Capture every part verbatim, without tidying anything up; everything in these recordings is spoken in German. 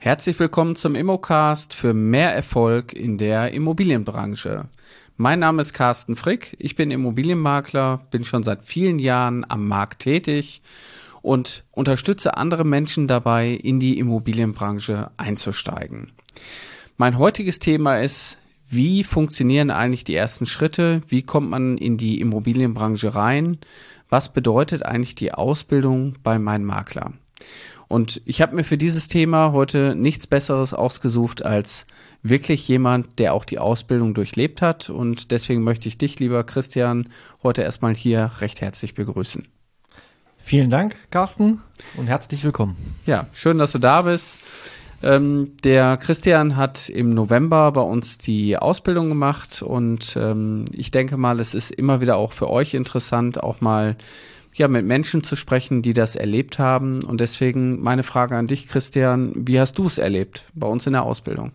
Herzlich willkommen zum Immocast für mehr Erfolg in der Immobilienbranche. Mein Name ist Carsten Frick, ich bin Immobilienmakler, bin schon seit vielen Jahren am Markt tätig und unterstütze andere Menschen dabei, in die Immobilienbranche einzusteigen. Mein heutiges Thema ist, wie funktionieren eigentlich die ersten Schritte? Wie kommt man in die Immobilienbranche rein? Was bedeutet eigentlich die Ausbildung bei meinem Makler? Und ich habe mir für dieses Thema heute nichts Besseres ausgesucht als wirklich jemand, der auch die Ausbildung durchlebt hat. Und deswegen möchte ich dich, lieber Christian, heute erstmal hier recht herzlich begrüßen. Vielen Dank, Carsten, und herzlich willkommen. Ja, schön, dass du da bist. Ähm, der Christian hat im November bei uns die Ausbildung gemacht und ähm, ich denke mal, es ist immer wieder auch für euch interessant, auch mal ja, mit Menschen zu sprechen, die das erlebt haben. Und deswegen meine Frage an dich, Christian, wie hast du es erlebt bei uns in der Ausbildung?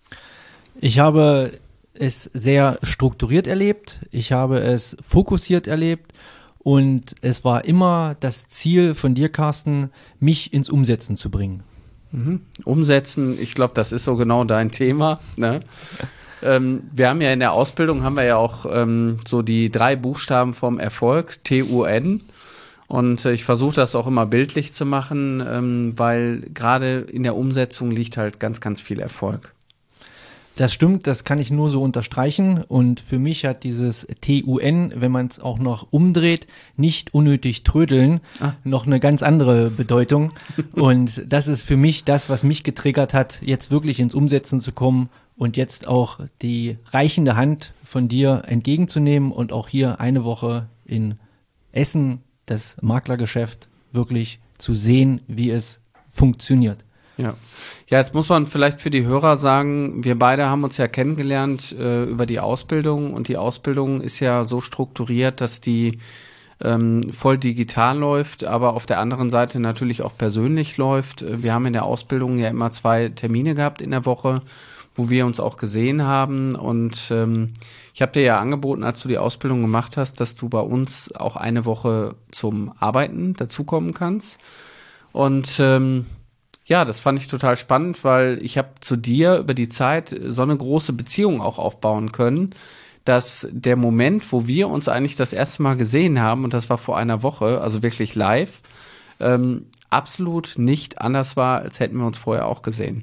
Ich habe es sehr strukturiert erlebt, ich habe es fokussiert erlebt und es war immer das Ziel von dir, Carsten, mich ins Umsetzen zu bringen. Mhm. Umsetzen, ich glaube, das ist so genau dein Thema, ne? ähm, wir haben ja in der Ausbildung, haben wir ja auch ähm, so die drei Buchstaben vom Erfolg, T U N. Und äh, ich versuche das auch immer bildlich zu machen, ähm, weil gerade in der Umsetzung liegt halt ganz, ganz viel Erfolg. Das stimmt, das kann ich nur so unterstreichen. Und für mich hat dieses T U N, wenn man es auch noch umdreht, nicht unnötig trödeln, ah. noch eine ganz andere Bedeutung. Und das ist für mich das, was mich getriggert hat, jetzt wirklich ins Umsetzen zu kommen und jetzt auch die reichende Hand von dir entgegenzunehmen und auch hier eine Woche in Essen das Maklergeschäft wirklich zu sehen, wie es funktioniert. Ja. Ja, jetzt muss man vielleicht für die Hörer sagen, wir beide haben uns ja kennengelernt äh, über die Ausbildung und die Ausbildung ist ja so strukturiert, dass die ähm, voll digital läuft, aber auf der anderen Seite natürlich auch persönlich läuft. Wir haben in der Ausbildung ja immer zwei Termine gehabt in der Woche, wo wir uns auch gesehen haben und ähm, ich habe dir ja angeboten, als du die Ausbildung gemacht hast, dass du bei uns auch eine Woche zum Arbeiten dazukommen kannst und ähm, ja, das fand ich total spannend, weil ich habe zu dir über die Zeit so eine große Beziehung auch aufbauen können, dass der Moment, wo wir uns eigentlich das erste Mal gesehen haben, und das war vor einer Woche, also wirklich live, ähm, absolut nicht anders war, als hätten wir uns vorher auch gesehen.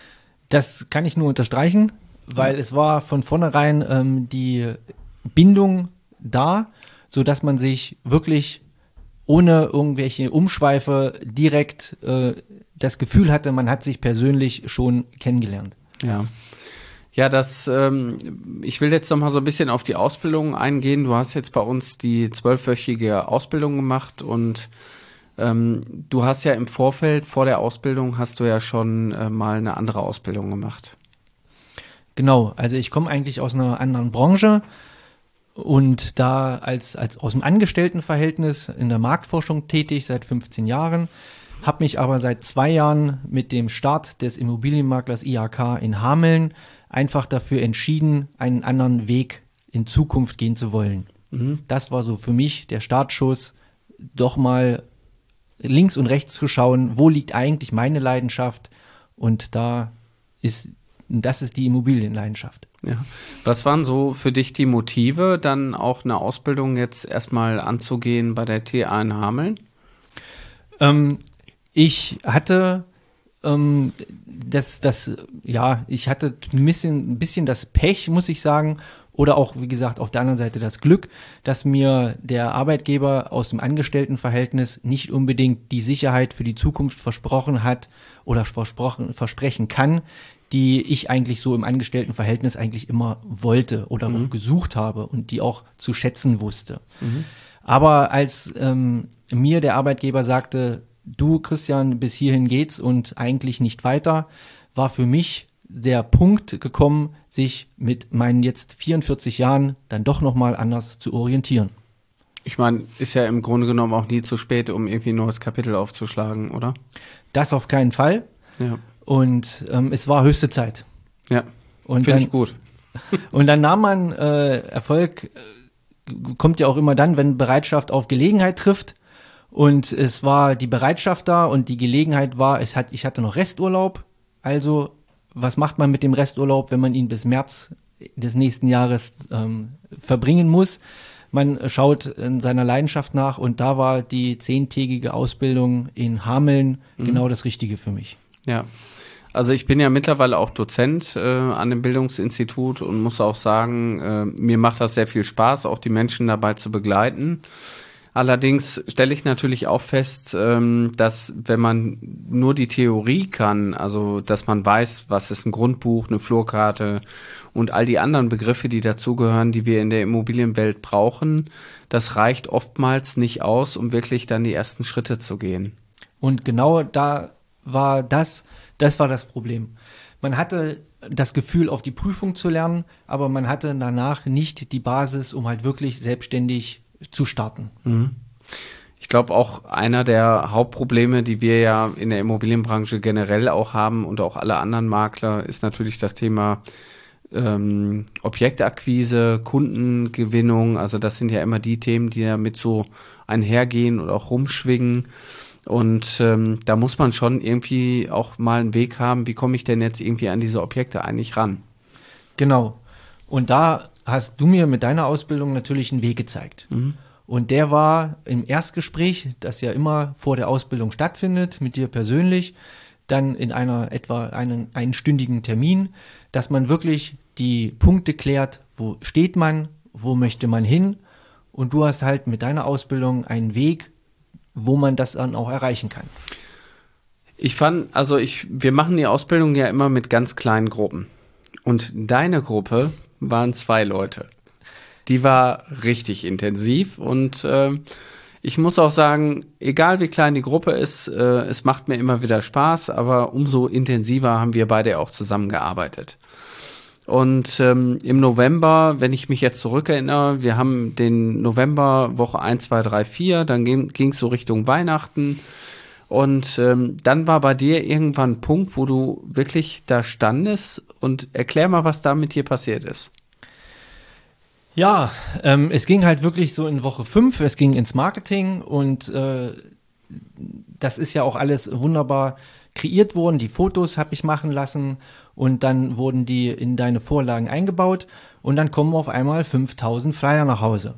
Das kann ich nur unterstreichen, weil ja. es war von vornherein ähm, die Bindung da, sodass man sich wirklich ohne irgendwelche Umschweife direkt äh, das Gefühl hatte, man hat sich persönlich schon kennengelernt. Ja, ja, das. Ähm, ich will jetzt noch mal so ein bisschen auf die Ausbildung eingehen. Du hast jetzt bei uns die zwölfwöchige Ausbildung gemacht und ähm, du hast ja im Vorfeld, vor der Ausbildung, hast du ja schon äh, mal eine andere Ausbildung gemacht. Genau, also ich komme eigentlich aus einer anderen Branche und da als, als aus dem Angestelltenverhältnis in der Marktforschung tätig seit fünfzehn Jahren, habe mich aber seit zwei Jahren mit dem Start des Immobilienmaklers I H K in Hameln einfach dafür entschieden, einen anderen Weg in Zukunft gehen zu wollen. Mhm. Das war so für mich der Startschuss, doch mal links und rechts zu schauen, wo liegt eigentlich meine Leidenschaft und da ist, das ist die Immobilienleidenschaft. Ja. Was waren so für dich die Motive, dann auch eine Ausbildung jetzt erstmal anzugehen bei der T A in Hameln? Ähm, ich hatte ähm, das, das, ja, ich hatte ein bisschen, ein bisschen das Pech, muss ich sagen, oder auch, wie gesagt, auf der anderen Seite das Glück, dass mir der Arbeitgeber aus dem Angestelltenverhältnis nicht unbedingt die Sicherheit für die Zukunft versprochen hat oder versprochen, versprechen kann, die ich eigentlich so im Angestelltenverhältnis eigentlich immer wollte oder mhm. auch gesucht habe und die auch zu schätzen wusste. Mhm. Aber als ähm, mir der Arbeitgeber sagte, du Christian, bis hierhin geht's und eigentlich nicht weiter, war für mich der Punkt gekommen, sich mit meinen jetzt vierundvierzig Jahren dann doch nochmal anders zu orientieren. Ich meine, ist ja im Grunde genommen auch nie zu spät, um irgendwie ein neues Kapitel aufzuschlagen, oder? Das auf keinen Fall. Ja. Und ähm, es war höchste Zeit. Ja, finde ich gut. Und dann nahm man äh, Erfolg, äh, kommt ja auch immer dann, wenn Bereitschaft auf Gelegenheit trifft. Und es war die Bereitschaft da und die Gelegenheit war, es hat, ich hatte noch Resturlaub Also, was macht man mit dem Resturlaub, wenn man ihn bis März des nächsten Jahres ähm, verbringen muss? Man schaut in seiner Leidenschaft nach und da war die zehntägige Ausbildung in Hameln mhm. genau das Richtige für mich. Ja, also ich bin ja mittlerweile auch Dozent äh, an dem Bildungsinstitut und muss auch sagen, äh, mir macht das sehr viel Spaß, auch die Menschen dabei zu begleiten. Allerdings stelle ich natürlich auch fest, ähm, dass wenn man nur die Theorie kann, also dass man weiß, was ist ein Grundbuch, eine Flurkarte und all die anderen Begriffe, die dazugehören, die wir in der Immobilienwelt brauchen, das reicht oftmals nicht aus, um wirklich dann die ersten Schritte zu gehen. Und genau da war das, das war das Problem. Man hatte das Gefühl, auf die Prüfung zu lernen, aber man hatte danach nicht die Basis, um halt wirklich selbstständig zu starten. Ich glaube auch einer der Hauptprobleme, die wir ja in der Immobilienbranche generell auch haben und auch alle anderen Makler, ist natürlich das Thema ähm, Objektakquise, Kundengewinnung. Also das sind ja immer die Themen, die ja mit so einhergehen und auch rumschwingen. Und ähm, da muss man schon irgendwie auch mal einen Weg haben, wie komme ich denn jetzt irgendwie an diese Objekte eigentlich ran? Genau. Und da hast du mir mit deiner Ausbildung natürlich einen Weg gezeigt. Mhm. Und der war im Erstgespräch, das ja immer vor der Ausbildung stattfindet, mit dir persönlich, dann in einer etwa einen einstündigen Termin, dass man wirklich die Punkte klärt, wo steht man, wo möchte man hin. Und du hast halt mit deiner Ausbildung einen Weg, wo man das dann auch erreichen kann. Ich fand, also ich, wir machen die Ausbildung ja immer mit ganz kleinen Gruppen. Und deine Gruppe waren zwei Leute. Die war richtig intensiv und äh, ich muss auch sagen, egal wie klein die Gruppe ist, äh, es macht mir immer wieder Spaß, aber umso intensiver haben wir beide auch zusammengearbeitet. Und ähm, im November, wenn ich mich jetzt zurückerinnere, wir haben den November Woche eins, zwei, drei, vier, dann ging es so Richtung Weihnachten. Und ähm, dann war bei dir irgendwann ein Punkt, wo du wirklich da standest und erklär mal, was da mit dir passiert ist. Ja, ähm, es ging halt wirklich so in Woche fünf, es ging ins Marketing und äh, das ist ja auch alles wunderbar kreiert worden. Die Fotos habe ich machen lassen und dann wurden die in deine Vorlagen eingebaut und dann kommen auf einmal fünftausend Flyer nach Hause.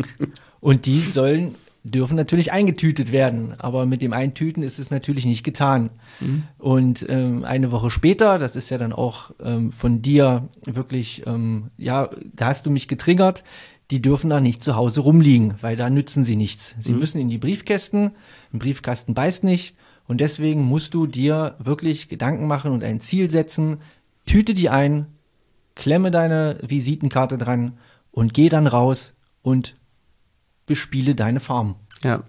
Und die sollen dürfen natürlich eingetütet werden, aber mit dem Eintüten ist es natürlich nicht getan. Mhm. Und ähm, eine Woche später, das ist ja dann auch ähm, von dir wirklich, ähm, ja, da hast du mich getriggert, die dürfen da nicht zu Hause rumliegen, weil da nützen sie nichts. Sie mhm. müssen in die Briefkästen, ein Briefkasten beißt nicht und deswegen musst du dir wirklich Gedanken machen und ein Ziel setzen, tüte die ein, klemme deine Visitenkarte dran und geh dann raus und bespiele deine Farm. Ja.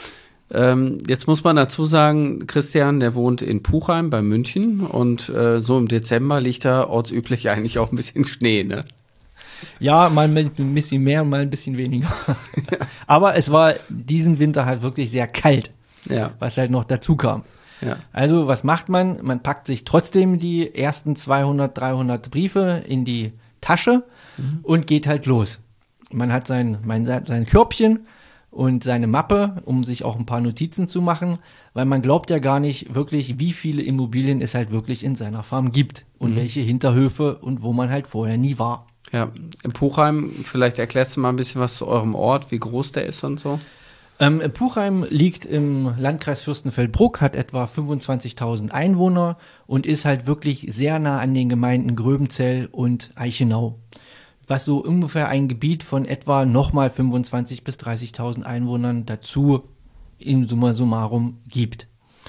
Ähm, jetzt muss man dazu sagen, Christian, der wohnt in Puchheim bei München und äh, so im Dezember liegt da ortsüblich eigentlich auch ein bisschen Schnee, ne? Ja, mal ein bisschen mehr, mal ein bisschen weniger. Aber es war diesen Winter halt wirklich sehr kalt, ja. Was halt noch dazu kam. Ja. Also was macht man? Man packt sich trotzdem die ersten zweihundert, dreihundert Briefe in die Tasche mhm. und geht halt los. Man hat sein, mein, sein Körbchen und seine Mappe, um sich auch ein paar Notizen zu machen, weil man glaubt ja gar nicht wirklich, wie viele Immobilien es halt wirklich in seiner Farm gibt und mhm. welche Hinterhöfe und wo man halt vorher nie war. Ja, in Puchheim, vielleicht erklärst du mal ein bisschen was zu eurem Ort, wie groß der ist und so. Ähm, Puchheim liegt im Landkreis Fürstenfeldbruck, hat etwa fünfundzwanzigtausend Einwohner und ist halt wirklich sehr nah an den Gemeinden Gröbenzell und Eichenau. Was so ungefähr ein Gebiet von etwa nochmal fünfundzwanzigtausend bis dreißigtausend Einwohnern dazu in summa summarum gibt.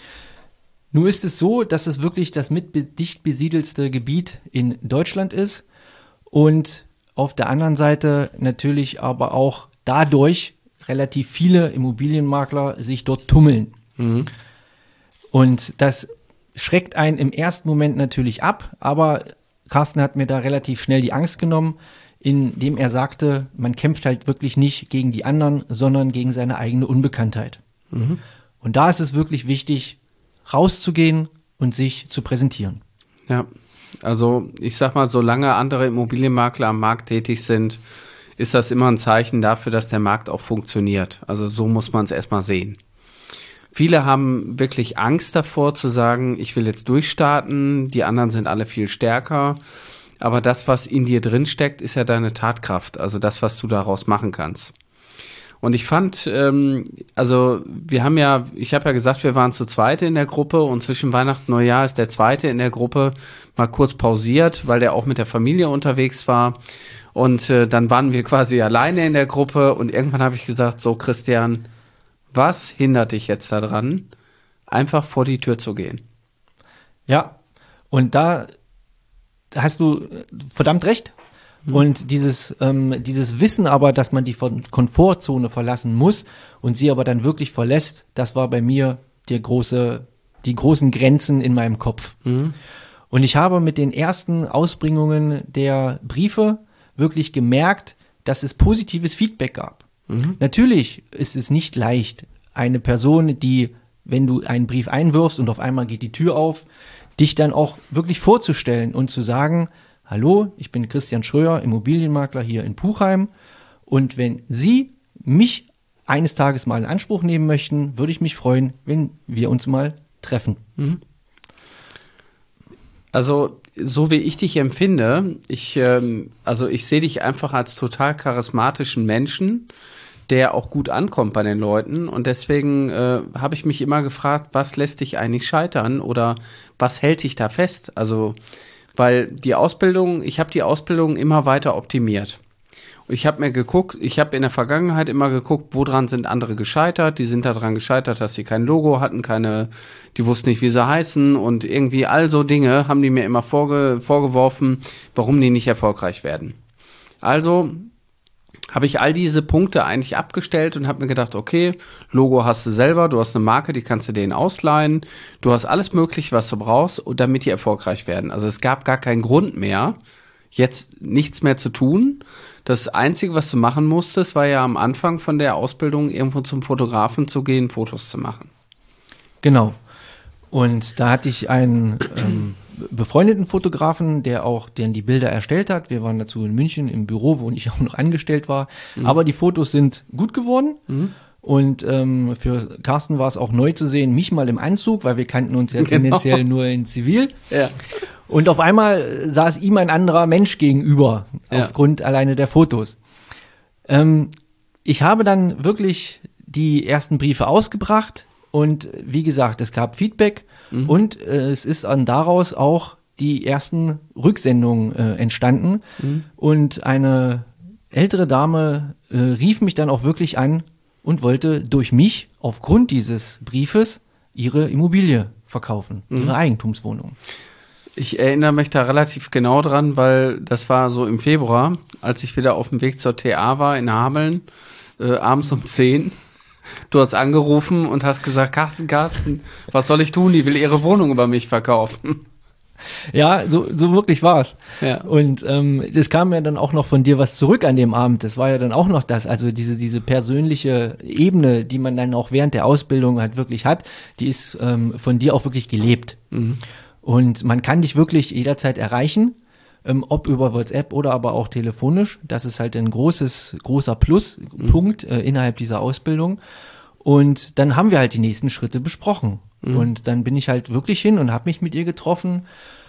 Nun ist es so, dass es wirklich das mit dicht besiedelste Gebiet in Deutschland ist und auf der anderen Seite natürlich aber auch dadurch relativ viele Immobilienmakler sich dort tummeln. Mhm. Und das schreckt einen im ersten Moment natürlich ab, aber Carsten hat mir da relativ schnell die Angst genommen, indem er sagte, man kämpft halt wirklich nicht gegen die anderen, sondern gegen seine eigene Unbekanntheit. Mhm. Und da ist es wirklich wichtig, rauszugehen und sich zu präsentieren. Ja, also ich sag mal, solange andere Immobilienmakler am Markt tätig sind, ist das immer ein Zeichen dafür, dass der Markt auch funktioniert. Also so muss man es erstmal sehen. Viele haben wirklich Angst davor zu sagen, ich will jetzt durchstarten, die anderen sind alle viel stärker. Aber das, was in dir drin steckt, ist ja deine Tatkraft, also das, was du daraus machen kannst. Und ich fand, ähm, also wir haben ja, ich habe ja gesagt, wir waren zu zweit in der Gruppe und zwischen Weihnachten und Neujahr ist der zweite in der Gruppe mal kurz pausiert, weil der auch mit der Familie unterwegs war. Und äh, dann waren wir quasi alleine in der Gruppe und irgendwann habe ich gesagt, so Christian, was hindert dich jetzt daran, einfach vor die Tür zu gehen? Ja, und da hast du verdammt recht. Mhm. Und dieses, ähm, dieses Wissen aber, dass man die Komfortzone verlassen muss und sie aber dann wirklich verlässt, das war bei mir der große, die großen Grenzen in meinem Kopf. Mhm. Und ich habe mit den ersten Ausbringungen der Briefe wirklich gemerkt, dass es positives Feedback gab. Mhm. Natürlich ist es nicht leicht, eine Person, die, wenn du einen Brief einwirfst und auf einmal geht die Tür auf, dich dann auch wirklich vorzustellen und zu sagen, hallo, ich bin Christian Schröer, Immobilienmakler hier in Puchheim und wenn Sie mich eines Tages mal in Anspruch nehmen möchten, würde ich mich freuen, wenn wir uns mal treffen. Mhm. Also so wie ich dich empfinde, ich, ähm, also ich sehe dich einfach als total charismatischen Menschen, der auch gut ankommt bei den Leuten und deswegen äh, habe ich mich immer gefragt, was lässt dich eigentlich scheitern oder was hält dich da fest? Also, weil die Ausbildung, ich habe die Ausbildung immer weiter optimiert. Ich habe mir geguckt, ich habe in der Vergangenheit immer geguckt, woran sind andere gescheitert. Die sind daran gescheitert, dass sie kein Logo hatten, keine, die wussten nicht, wie sie heißen und irgendwie all so Dinge haben die mir immer vorge, vorgeworfen, warum die nicht erfolgreich werden. Also habe ich all diese Punkte eigentlich abgestellt und habe mir gedacht, okay, Logo hast du selber, du hast eine Marke, die kannst du denen ausleihen, du hast alles Mögliche, was du brauchst, damit die erfolgreich werden. Also es gab gar keinen Grund mehr, jetzt nichts mehr zu tun. Das Einzige, was du machen musstest, war ja am Anfang von der Ausbildung irgendwo zum Fotografen zu gehen, Fotos zu machen. Genau. Und da hatte ich einen ähm, befreundeten Fotografen, der auch den die Bilder erstellt hat. Wir waren dazu in München im Büro, wo ich auch noch angestellt war. Mhm. Aber die Fotos sind gut geworden. Mhm. Und ähm, für Carsten war es auch neu zu sehen, mich mal im Anzug, weil wir kannten uns ja tendenziell genau. nur in Zivil. Ja. Und auf einmal saß ihm ein anderer Mensch gegenüber, ja. aufgrund alleine der Fotos. Ähm, ich habe dann wirklich die ersten Briefe ausgebracht und wie gesagt, es gab Feedback mhm. und äh, es ist dann daraus auch die ersten Rücksendungen äh, entstanden. Mhm. Und eine ältere Dame äh, rief mich dann auch wirklich an und wollte durch mich aufgrund dieses Briefes ihre Immobilie verkaufen, mhm. ihre Eigentumswohnung. Ich erinnere mich da relativ genau dran, weil das war so im Februar, als ich wieder auf dem Weg zur T A war in Hameln, äh, abends um zehn. Du hast angerufen und hast gesagt, Carsten, Carsten, was soll ich tun? Die will ihre Wohnung über mich verkaufen. Ja, so, so wirklich war's. Ja. Und ähm, das kam ja dann auch noch von dir was zurück an dem Abend. Das war ja dann auch noch das, also diese diese persönliche Ebene, die man dann auch während der Ausbildung halt wirklich hat, die ist ähm, von dir auch wirklich gelebt. Mhm. Und man kann dich wirklich jederzeit erreichen, ähm, ob über WhatsApp oder aber auch telefonisch. Das ist halt ein großes, großer Pluspunkt äh, innerhalb dieser Ausbildung. Und dann haben wir halt die nächsten Schritte besprochen. Mhm. Und dann bin ich halt wirklich hin und habe mich mit ihr getroffen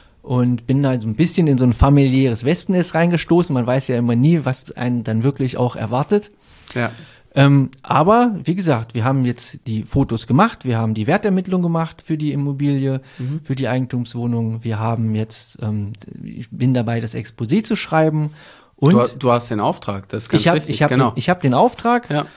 und bin halt so ein bisschen in so ein familiäres Wespennest reingestoßen. Man weiß ja immer nie, was einen dann wirklich auch erwartet. Ja. Ähm, aber, wie gesagt, wir haben jetzt die Fotos gemacht, wir haben die Wertermittlung gemacht für die Immobilie, mhm. für die Eigentumswohnung. Wir haben jetzt, ähm, ich bin dabei, das Exposé zu schreiben. Und du, du hast den Auftrag, das ist ganz ich hab, richtig. Ich habe genau. den, ich hab den Auftrag ja.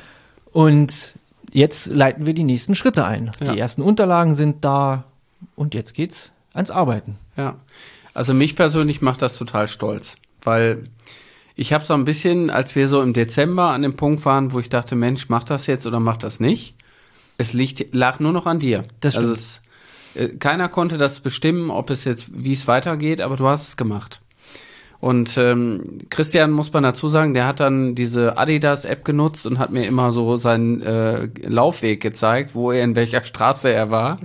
und jetzt leiten wir die nächsten Schritte ein. Ja. Die ersten Unterlagen sind da und jetzt geht's ans Arbeiten. Ja, also mich persönlich macht das total stolz, weil ich habe so ein bisschen, als wir so im Dezember an dem Punkt waren, wo ich dachte, Mensch, mach das jetzt oder mach das nicht. Es liegt, lag nur noch an dir. Das stimmt. Also es, äh, keiner konnte das bestimmen, ob es jetzt, wie es weitergeht, aber du hast es gemacht. Und ähm, Christian, muss man dazu sagen, der hat dann diese Adidas-App genutzt und hat mir immer so seinen äh, Laufweg gezeigt, wo er in welcher Straße er war.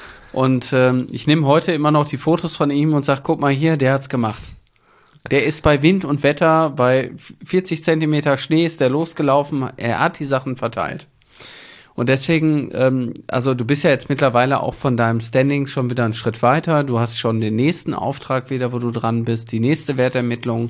Und ähm, ich nehme heute immer noch die Fotos von ihm und sage, guck mal hier, der hat's gemacht. Der ist bei Wind und Wetter, bei vierzig Zentimeter Schnee ist der losgelaufen, er hat die Sachen verteilt. Und deswegen, ähm, also du bist ja jetzt mittlerweile auch von deinem Standing schon wieder einen Schritt weiter. Du hast schon den nächsten Auftrag wieder, wo du dran bist, die nächste Wertermittlung.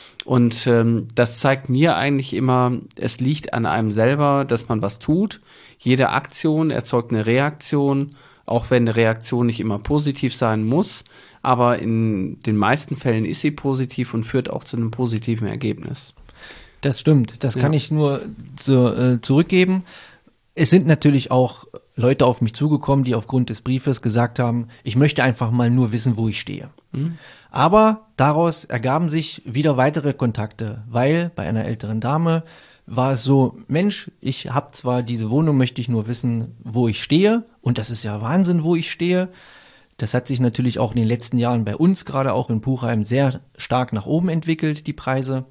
Und ähm, das zeigt mir eigentlich immer, es liegt an einem selber, dass man was tut. Jede Aktion erzeugt eine Reaktion, auch wenn eine Reaktion nicht immer positiv sein muss. Aber in den meisten Fällen ist sie positiv und führt auch zu einem positiven Ergebnis. Das stimmt, das Ja. kann ich nur so, äh, zurückgeben. Es sind natürlich auch Leute auf mich zugekommen, die aufgrund des Briefes gesagt haben, ich möchte einfach mal nur wissen, wo ich stehe. Mhm. Aber daraus ergaben sich wieder weitere Kontakte, weil bei einer älteren Dame war es so, Mensch, ich habe zwar diese Wohnung, möchte ich nur wissen, wo ich stehe. Und das ist ja Wahnsinn, wo ich stehe. Das hat sich natürlich auch in den letzten Jahren bei uns, gerade auch in Puchheim, sehr stark nach oben entwickelt, die Preise.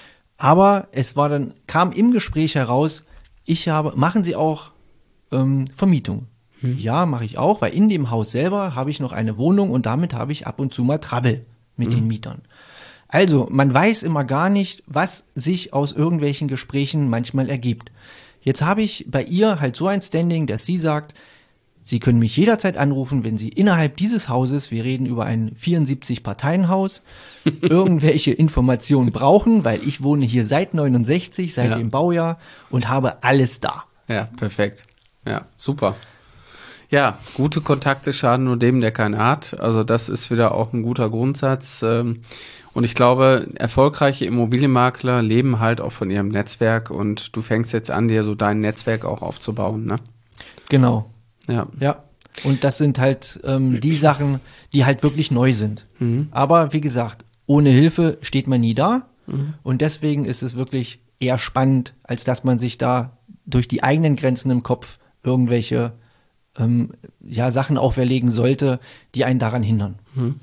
Aber es war dann, kam im Gespräch heraus, ich habe, machen Sie auch ähm, Vermietung? Hm. Ja, mache ich auch, weil in dem Haus selber habe ich noch eine Wohnung und damit habe ich ab und zu mal Trouble mit hm. den Mietern. Also, man weiß immer gar nicht, was sich aus irgendwelchen Gesprächen manchmal ergibt. Jetzt habe ich bei ihr halt so ein Standing, dass sie sagt, Sie können mich jederzeit anrufen, wenn Sie innerhalb dieses Hauses, wir reden über ein vierundsiebzig-Parteien-Haus, irgendwelche Informationen brauchen, weil ich wohne hier seit neunundsechzig, seit ja. dem Baujahr und habe alles da. Ja, perfekt. Ja, super. Ja, gute Kontakte schaden nur dem, der keine hat. Also das ist wieder auch ein guter Grundsatz. Und ich glaube, erfolgreiche Immobilienmakler leben halt auch von ihrem Netzwerk und du fängst jetzt an, dir so dein Netzwerk auch aufzubauen, ne? Genau. Ja. Ja. Und das sind halt ähm, die Sachen, die halt wirklich neu sind. Mhm. Aber wie gesagt, ohne Hilfe steht man nie da. Mhm. Und deswegen ist es wirklich eher spannend, als dass man sich da durch die eigenen Grenzen im Kopf irgendwelche ähm, ja, Sachen auferlegen sollte, die einen daran hindern. Mhm.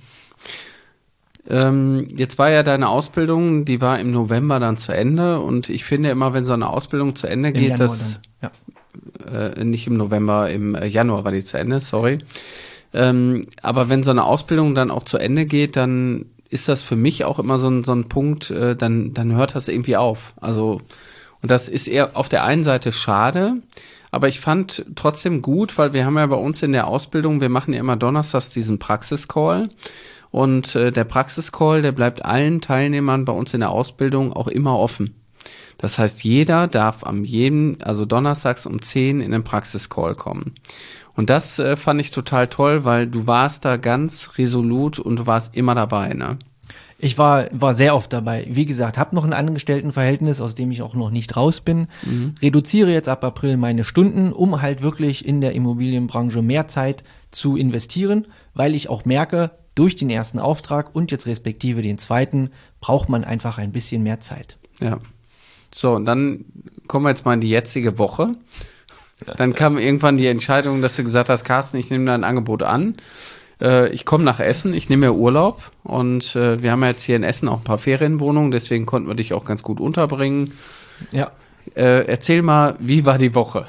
Ähm, jetzt war ja deine Ausbildung, die war im November dann zu Ende. Und ich finde immer, wenn so eine Ausbildung zu Ende geht, Januar dass... dann, ja. Äh, nicht im November, im Januar war die zu Ende, sorry. Ähm, aber wenn so eine Ausbildung dann auch zu Ende geht, dann ist das für mich auch immer so ein, so ein Punkt, äh, dann, dann hört das irgendwie auf. Also, und das ist eher auf der einen Seite schade, aber ich fand trotzdem gut, weil wir haben ja bei uns in der Ausbildung, wir machen ja immer donnerstags diesen Praxiscall. Und äh, der Praxiscall, der bleibt allen Teilnehmern bei uns in der Ausbildung auch immer offen. Das heißt, jeder darf am jedem, also donnerstags um zehn in den Praxiscall kommen. Und das äh, fand ich total toll, weil du warst da ganz resolut und du warst immer dabei, ne? Ich war, war sehr oft dabei. Wie gesagt, habe noch ein Angestelltenverhältnis, aus dem ich auch noch nicht raus bin. Mhm. Reduziere jetzt ab April meine Stunden, um halt wirklich in der Immobilienbranche mehr Zeit zu investieren, weil ich auch merke, durch den ersten Auftrag und jetzt respektive den zweiten, braucht man einfach ein bisschen mehr Zeit. Ja. So, und dann kommen wir jetzt mal in die jetzige Woche. Dann kam irgendwann die Entscheidung, dass du gesagt hast, Carsten, ich nehme dein Angebot an. Äh, ich komme nach Essen, ich nehme mir Urlaub. Und äh, wir haben ja jetzt hier in Essen auch ein paar Ferienwohnungen, deswegen konnten wir dich auch ganz gut unterbringen. Ja. Äh, erzähl mal, wie war die Woche?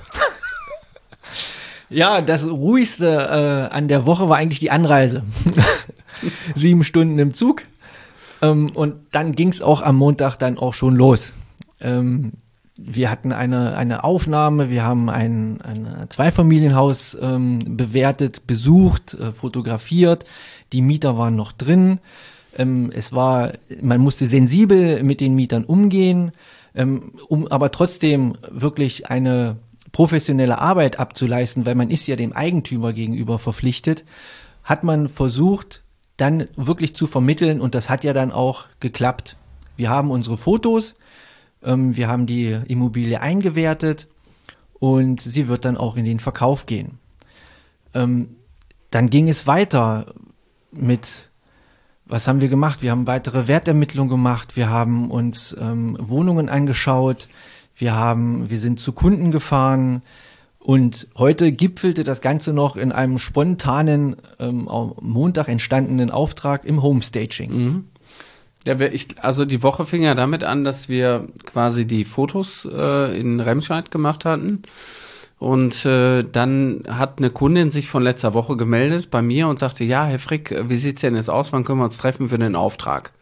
Ja, das ruhigste äh, an der Woche war eigentlich die Anreise. Sieben Stunden im Zug. Ähm, und dann ging es auch am Montag dann auch schon los. Ähm, wir hatten eine, eine Aufnahme, wir haben ein, ein Zweifamilienhaus ähm, bewertet, besucht, äh, fotografiert. Die Mieter waren noch drin. Ähm, es war, man musste sensibel mit den Mietern umgehen, ähm, um aber trotzdem wirklich eine professionelle Arbeit abzuleisten, weil man ist ja dem Eigentümer gegenüber verpflichtet, hat man versucht, dann wirklich zu vermitteln und das hat ja dann auch geklappt. Wir haben unsere Fotos, ähm, wir haben die Immobilie eingewertet und sie wird dann auch in den Verkauf gehen. Ähm, dann ging es weiter mit, was haben wir gemacht? Wir haben weitere Wertermittlungen gemacht, wir haben uns ähm, Wohnungen angeschaut, wir haben, wir sind zu Kunden gefahren und heute gipfelte das Ganze noch in einem spontanen, ähm, am Montag entstandenen Auftrag im Homestaging. Mhm. Ja, ich, also die Woche fing ja damit an, dass wir quasi die Fotos äh, in Remscheid gemacht hatten. Und äh, dann hat eine Kundin sich von letzter Woche gemeldet bei mir und sagte, ja, Herr Frick, wie sieht's denn jetzt aus? Wann können wir uns treffen für den Auftrag?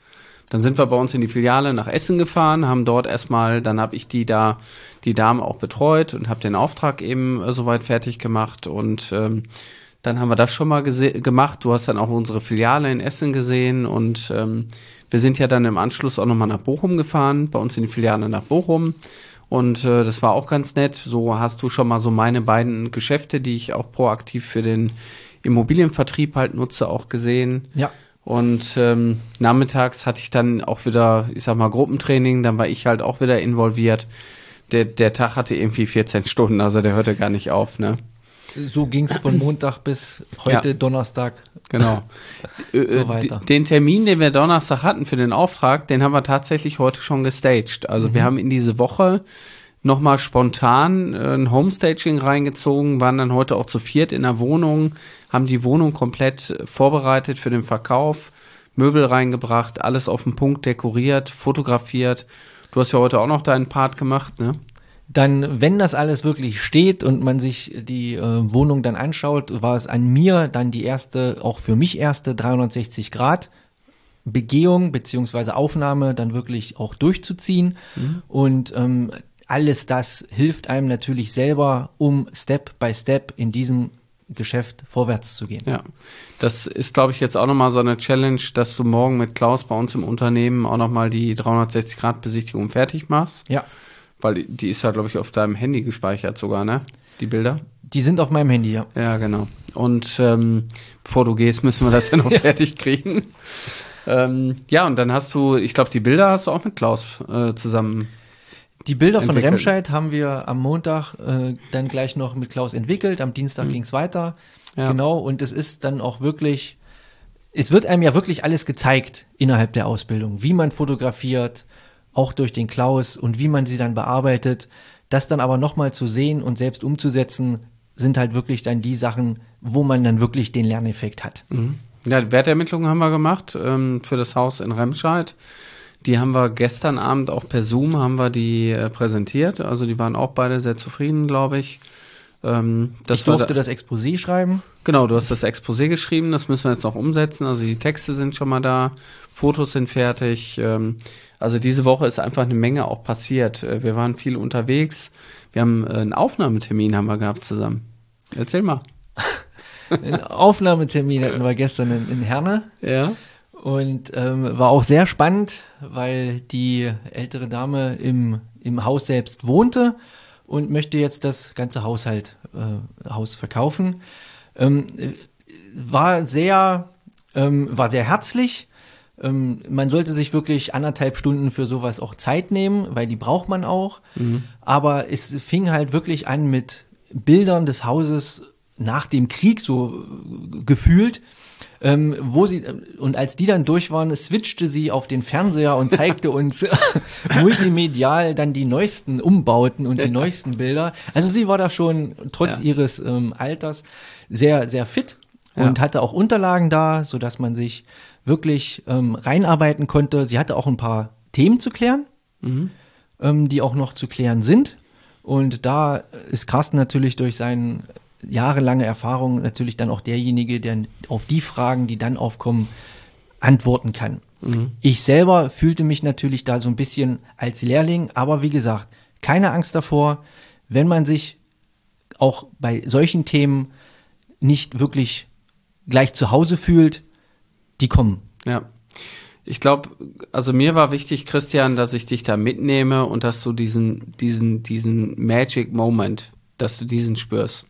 Dann sind wir bei uns in die Filiale nach Essen gefahren, haben dort erstmal, dann habe ich die da, die Damen auch betreut und habe den Auftrag eben äh, soweit fertig gemacht und ähm, dann haben wir das schon mal gese- gemacht. Du hast dann auch unsere Filiale in Essen gesehen und ähm, wir sind ja dann im Anschluss auch nochmal nach Bochum gefahren, bei uns in die Filiale nach Bochum und äh, das war auch ganz nett. So hast du schon mal so meine beiden Geschäfte, die ich auch proaktiv für den Immobilienvertrieb halt nutze, auch gesehen. Ja. Und ähm, nachmittags hatte ich dann auch wieder, ich sag mal, Gruppentraining, dann war ich halt auch wieder involviert. Der, der Tag hatte irgendwie vierzehn Stunden, also der hörte gar nicht auf, ne? So ging es von Montag bis heute Ja. Donnerstag. Genau. So Äh, weiter. d- Den Termin, den wir Donnerstag hatten für den Auftrag, den haben wir tatsächlich heute schon gestaged. Also wir haben in diese Woche nochmal spontan äh, ein Homestaging reingezogen, waren dann heute auch zu viert in der Wohnung, haben die Wohnung komplett äh, vorbereitet für den Verkauf, Möbel reingebracht, alles auf den Punkt dekoriert, fotografiert. Du hast ja heute auch noch deinen Part gemacht, ne? Dann, wenn das alles wirklich steht und man sich die äh, Wohnung dann anschaut, war es an mir dann die erste, auch für mich erste dreihundertsechzig Grad Begehung beziehungsweise Aufnahme dann wirklich auch durchzuziehen. Mhm. Und ähm, alles das hilft einem natürlich selber, um Step by Step in diesem Geschäft vorwärts zu gehen. Ja, das ist, glaube ich, jetzt auch nochmal so eine Challenge, dass du morgen mit Klaus bei uns im Unternehmen auch nochmal die dreihundertsechzig Grad Besichtigung fertig machst. Ja, Weil die, die ist ja, glaube ich, auf deinem Handy gespeichert sogar, ne? Die Bilder. die sind auf meinem Handy, ja. Ja, genau. Und ähm, bevor du gehst, müssen wir das ja noch fertig kriegen. Ähm, ja, und dann hast du, ich glaube, die Bilder hast du auch mit Klaus äh, zusammen. Die Bilder von entwickelt. Remscheid haben wir am Montag äh, dann gleich noch mit Klaus entwickelt. Am Dienstag Mhm. ging es weiter. Ja. Genau, und es ist dann auch wirklich, es wird einem ja wirklich alles gezeigt innerhalb der Ausbildung, wie man fotografiert, auch durch den Klaus und wie man sie dann bearbeitet. Das dann aber nochmal zu sehen und selbst umzusetzen, sind halt wirklich dann die Sachen, wo man dann wirklich den Lerneffekt hat. Mhm. Ja, die Wertermittlungen haben wir gemacht ähm, für das Haus in Remscheid. Die haben wir gestern Abend auch per Zoom haben wir die äh, präsentiert. Also die waren auch beide sehr zufrieden, glaube ich. Ähm, das Ich war durfte da, das Exposé schreiben. Genau, du hast das Exposé geschrieben, das müssen wir jetzt noch umsetzen. Also die Texte sind schon mal da, Fotos sind fertig. Ähm, also diese Woche ist einfach eine Menge auch passiert. Äh, Wir waren viel unterwegs. Wir haben äh, einen Aufnahmetermin haben wir gehabt zusammen. Erzähl mal. Einen Aufnahmetermin hatten wir gestern in, in Herne. Ja. Und ähm, war auch sehr spannend, weil die ältere Dame im, im Haus selbst wohnte und möchte jetzt das ganze Haushalt, äh, Haus verkaufen. Ähm, äh, war sehr, ähm, war sehr herzlich. Ähm, man sollte sich wirklich anderthalb Stunden für sowas auch Zeit nehmen, weil die braucht man auch. Mhm. Aber es fing halt wirklich an mit Bildern des Hauses nach dem Krieg, so äh, gefühlt. Ähm, wo sie, und als die dann durch waren, switchte sie auf den Fernseher und zeigte uns multimedial dann die neuesten Umbauten und die neuesten Bilder. Also sie war da schon trotz Ja. ihres ähm, Alters sehr, sehr fit und Ja. hatte auch Unterlagen da, sodass man sich wirklich ähm, reinarbeiten konnte. Sie hatte auch ein paar Themen zu klären, Mhm. ähm, die auch noch zu klären sind. Und da ist Carsten natürlich durch seinen jahrelange Erfahrung natürlich dann auch derjenige, der auf die Fragen, die dann aufkommen, antworten kann. Mhm. Ich selber fühlte mich natürlich da so ein bisschen als Lehrling, aber wie gesagt, keine Angst davor, wenn man sich auch bei solchen Themen nicht wirklich gleich zu Hause fühlt, die kommen. Ja. Ich glaube, also mir war wichtig, Christian, dass ich dich da mitnehme und dass du diesen, diesen, diesen Magic Moment, dass du diesen spürst.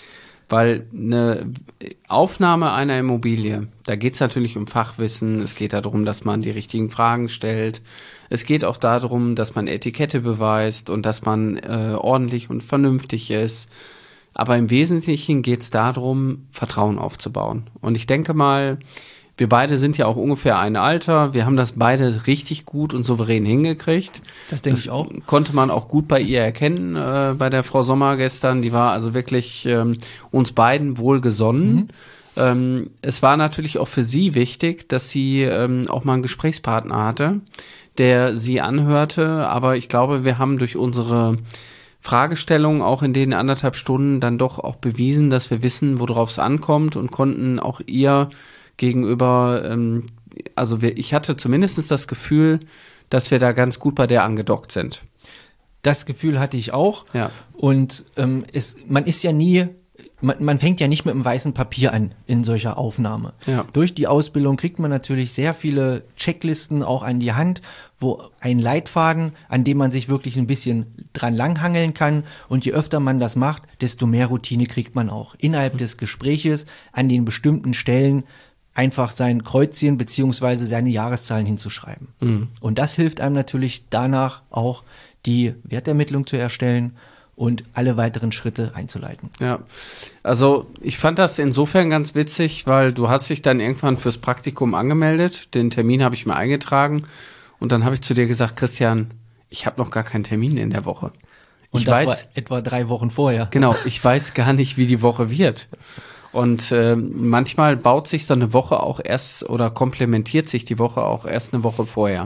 Weil eine Aufnahme einer Immobilie, da geht es natürlich um Fachwissen, es geht darum, dass man die richtigen Fragen stellt, es geht auch darum, dass man Etikette beweist und dass man äh, ordentlich und vernünftig ist. Aber im Wesentlichen geht es darum, Vertrauen aufzubauen. Und ich denke mal, wir beide sind ja auch ungefähr ein Alter. Wir haben das beide richtig gut und souverän hingekriegt. Das denke ich auch. Konnte man auch gut bei ihr erkennen, äh, bei der Frau Sommer gestern. Die war also wirklich ähm, uns beiden wohlgesonnen. Mhm. Ähm, es war natürlich auch für sie wichtig, dass sie ähm, auch mal einen Gesprächspartner hatte, der sie anhörte. Aber ich glaube, wir haben durch unsere Fragestellung auch in den anderthalb Stunden dann doch auch bewiesen, dass wir wissen, worauf es ankommt und konnten auch ihr gegenüber ähm, also wir, ich hatte zumindest das Gefühl, dass wir da ganz gut bei der angedockt sind. Das Gefühl hatte ich auch. Ja. Und ähm, es, man ist ja nie, man, man fängt ja nicht mit einem weißen Papier an in solcher Aufnahme. Ja. Durch die Ausbildung kriegt man natürlich sehr viele Checklisten auch an die Hand, wo ein Leitfaden, an dem man sich wirklich ein bisschen dran langhangeln kann. Und je öfter man das macht, desto mehr Routine kriegt man auch. Innerhalb des Gespräches an den bestimmten Stellen einfach sein Kreuzchen beziehungsweise seine Jahreszahlen hinzuschreiben. Mhm. Und das hilft einem natürlich danach auch, die Wertermittlung zu erstellen und alle weiteren Schritte einzuleiten. Ja, also ich fand das insofern ganz witzig, weil du hast dich dann irgendwann fürs Praktikum angemeldet, den Termin habe ich mir eingetragen und dann habe ich zu dir gesagt, Christian, ich habe noch gar keinen Termin in der Woche. Und ich das weiß, war etwa drei Wochen vorher. Genau, ich weiß gar nicht, wie die Woche wird. Und äh, manchmal baut sich so eine Woche auch erst oder komplementiert sich die Woche auch erst eine Woche vorher.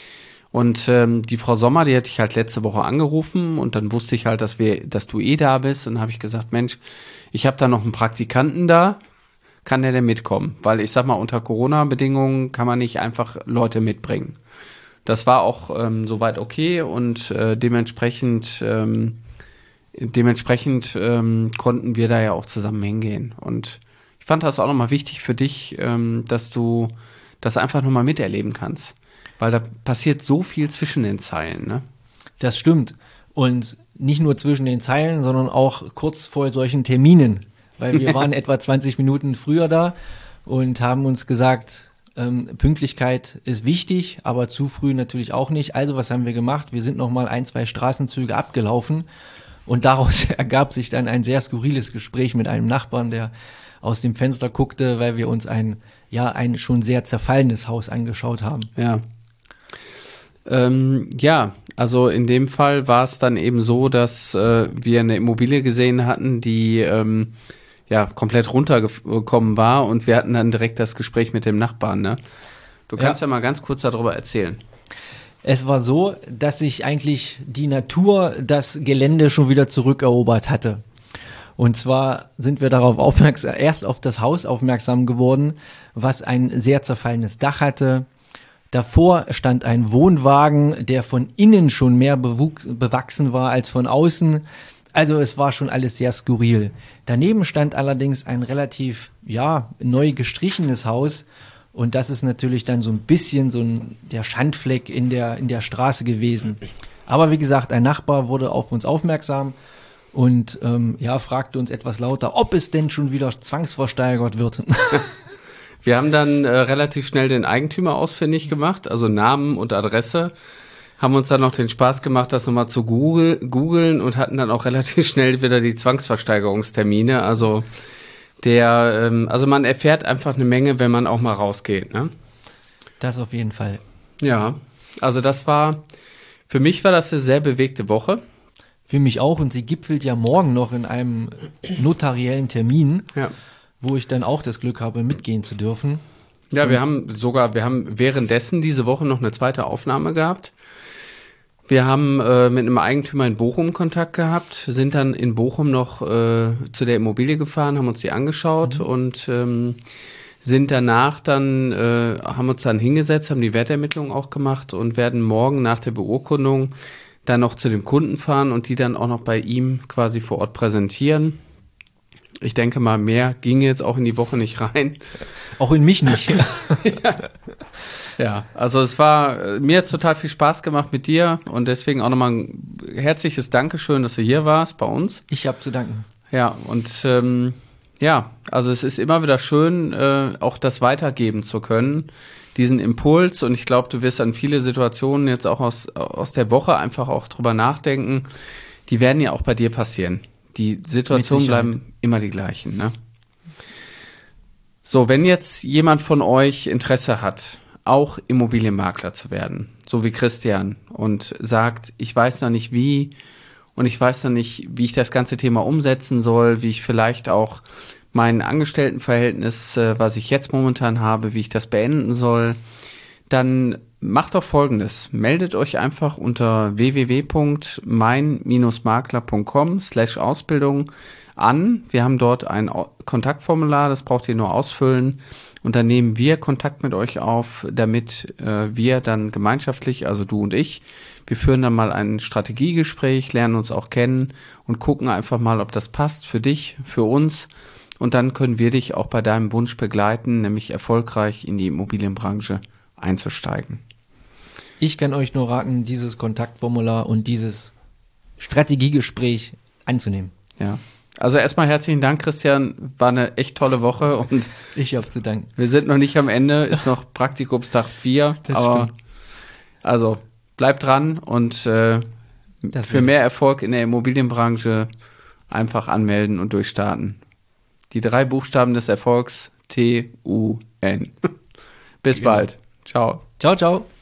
Und ähm, die Frau Sommer, die hatte ich halt letzte Woche angerufen und dann wusste ich halt, dass wir, dass du eh da bist. Und dann habe ich gesagt, Mensch, ich habe da noch einen Praktikanten da, kann der denn mitkommen? Weil ich sag mal, unter Corona-Bedingungen kann man nicht einfach Leute mitbringen. Das war auch ähm, soweit okay und äh, dementsprechend ähm, dementsprechend ähm, konnten wir da ja auch zusammen hingehen. Und ich fand das auch nochmal wichtig für dich, ähm, dass du das einfach nochmal miterleben kannst. Weil da passiert so viel zwischen den Zeilen, ne? Das stimmt. Und nicht nur zwischen den Zeilen, sondern auch kurz vor solchen Terminen. Weil wir waren etwa zwanzig Minuten früher da und haben uns gesagt, ähm, Pünktlichkeit ist wichtig, aber zu früh natürlich auch nicht. Also was haben wir gemacht? Wir sind nochmal ein, zwei Straßenzüge abgelaufen und daraus ergab sich dann ein sehr skurriles Gespräch mit einem Nachbarn, der aus dem Fenster guckte, weil wir uns ein, ja, ein schon sehr zerfallenes Haus angeschaut haben. Ja. Ähm, ja, also in dem Fall war es dann eben so, dass äh, wir eine Immobilie gesehen hatten, die ähm, ja komplett runtergekommen war und wir hatten dann direkt das Gespräch mit dem Nachbarn, ne? Du kannst ja, ja mal ganz kurz darüber erzählen. Es war so, dass sich eigentlich die Natur das Gelände schon wieder zurückerobert hatte. Und zwar sind wir darauf aufmerksam, erst auf das Haus aufmerksam geworden, was ein sehr zerfallenes Dach hatte. Davor stand ein Wohnwagen, der von innen schon mehr bewuchs, bewachsen war als von außen. Also es war schon alles sehr skurril. Daneben stand allerdings ein relativ, ja, neu gestrichenes Haus. Und das ist natürlich dann so ein bisschen so ein, der Schandfleck in der, in der Straße gewesen. Aber wie gesagt, ein Nachbar wurde auf uns aufmerksam und ähm, ja, fragte uns etwas lauter, ob es denn schon wieder zwangsversteigert wird. Wir haben dann äh, relativ schnell den Eigentümer ausfindig gemacht, also Namen und Adresse, haben uns dann noch den Spaß gemacht, das nochmal zu Google, googeln und hatten dann auch relativ schnell wieder die Zwangsversteigerungstermine. Also der, ähm, also man erfährt einfach eine Menge, wenn man auch mal rausgeht, ne? Das auf jeden Fall. Ja, also das war, für mich war das eine sehr bewegte Woche. Für mich auch und sie gipfelt ja morgen noch in einem notariellen Termin. Ja. Wo ich dann auch das Glück habe, mitgehen zu dürfen. Ja, und wir haben sogar, wir haben währenddessen diese Woche noch eine zweite Aufnahme gehabt. Wir haben äh, mit einem Eigentümer in Bochum Kontakt gehabt, sind dann in Bochum noch äh, zu der Immobilie gefahren, haben uns die angeschaut mhm. und ähm, sind danach dann, äh, haben uns dann hingesetzt, haben die Wertermittlung auch gemacht und werden morgen nach der Beurkundung dann noch zu dem Kunden fahren und die dann auch noch bei ihm quasi vor Ort präsentieren. Ich denke mal, mehr ging jetzt auch in die Woche nicht rein. Auch in mich nicht. ja. ja, also es war, mir hat total viel Spaß gemacht mit dir und deswegen auch nochmal ein herzliches Dankeschön, dass du hier warst bei uns. Ich habe zu danken. Ja, und ähm, ja, also es ist immer wieder schön, äh, auch das weitergeben zu können, diesen Impuls und ich glaube, du wirst an viele Situationen jetzt auch aus, aus der Woche einfach auch drüber nachdenken, die werden ja auch bei dir passieren. Die Situationen bleiben immer die gleichen, ne? So, wenn jetzt jemand von euch Interesse hat, auch Immobilienmakler zu werden, so wie Christian, und sagt, ich weiß noch nicht wie und ich weiß noch nicht, wie ich das ganze Thema umsetzen soll, wie ich vielleicht auch mein Angestelltenverhältnis, äh, was ich jetzt momentan habe, wie ich das beenden soll, dann macht doch Folgendes. Meldet euch einfach unter w w w punkt mein makler punkt com slash Ausbildung an. Wir haben dort ein Kontaktformular, das braucht ihr nur ausfüllen. Und dann nehmen wir Kontakt mit euch auf, damit äh, wir dann gemeinschaftlich, also du und ich, wir führen dann mal ein Strategiegespräch, lernen uns auch kennen und gucken einfach mal, ob das passt für dich, für uns. Und dann können wir dich auch bei deinem Wunsch begleiten, nämlich erfolgreich in die Immobilienbranche einzusteigen. Ich kann euch nur raten, dieses Kontaktformular und dieses Strategiegespräch anzunehmen. Ja. Also erstmal herzlichen Dank, Christian. War eine echt tolle Woche und ich habe zu danken. Wir sind noch nicht am Ende, ist noch Praktikumstag vier. Das aber stimmt. Also bleibt dran und äh, für mehr Erfolg in der Immobilienbranche einfach anmelden und durchstarten. Die drei Buchstaben des Erfolgs T U N. Bis genau. bald. Ciao. Ciao, ciao.